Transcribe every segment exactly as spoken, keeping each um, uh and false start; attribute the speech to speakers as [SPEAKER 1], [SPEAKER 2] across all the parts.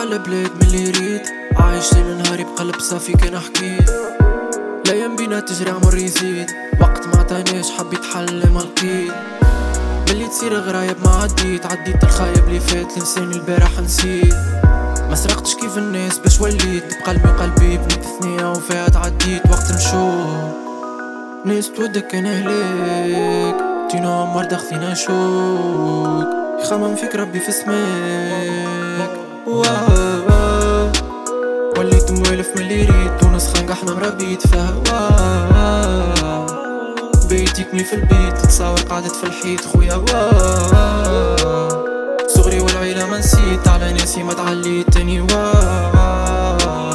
[SPEAKER 1] على بلاد من اللي ريد، عايش ليل نهاري بقلب صافي كان حكيت. الايام بينا تجري عمر يزيد، وقت ما عطانيش حبيت حل ما لقيت. ملي تصير غرايب ما عديت، عديت الخايب اللي فات لنساني البارح نسيت. ما سرقتش كيف الناس باش وليت، بقلبي وقلبي بنيت ثنية وفيها تعديت. وقت نشوف ناس تودك كان هليك، تينا مرضى خذينا شوك، يخمم فيك ربي في سماك. واو وليت موالف من اللي ريت، تونس خانقة احنا مربيت فيها. واو بيتك مي في البيت، تتصاور قعدت في الحيط خويا. واو صغري والعيلة ما نسيت، على ناسي ما تعليت تاني. واو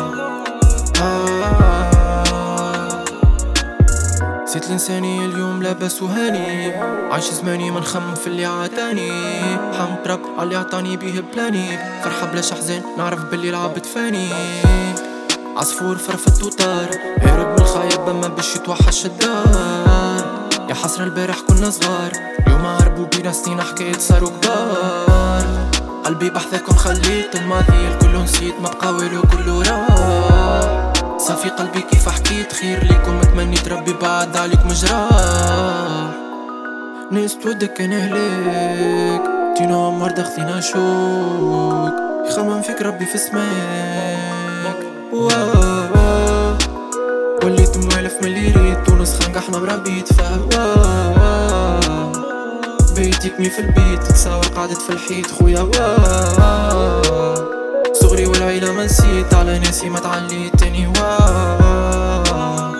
[SPEAKER 1] نسيت لنساني اليوم لاباس وهاني، عايش زماني ما نخمم في اللي عاتاني. حمد رب علي عطاني بيه بلاني، فرحة بلاش احزان نعرف باللي العبد فاني. عصفور فرفت وطار، هرب من الخايب اما باش يتوحش الدار. يا حسرة البارح كنا صغار، اليوم هربوا بينا سنين حكاية صاروا كبار. قلبي بحثكم خليت الماضي الكل نسيت، ما بقى والو كله راح. صافي قلبي كيف حكيت، خير ليكم تمنيت ربي بعد عليك مجراح. ناس تودك كان هليك، تينا مرضى خذينا شوك، يخمم فيك ربي في سماك. واو وليت موالف من اللي ريت، تونس خانقة احنا مربيت فيها. واو بيتك مي في البيت، تتصاور قعدت في الحيط خويا. واو صغري والعيلة ما نسيت، على ناسي ما تعليت تاني. واو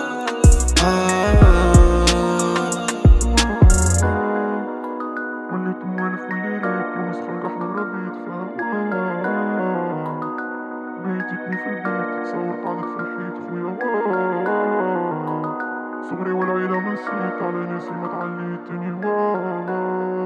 [SPEAKER 2] وليت موالف من اللي ريت، تونس خانقة احنا مربيت فيها. بيتك مي في البيت، تتصور قعدت في الحيط خويا. صغري والعيلة ما نسيت، على ناسي ما تعليت تاني.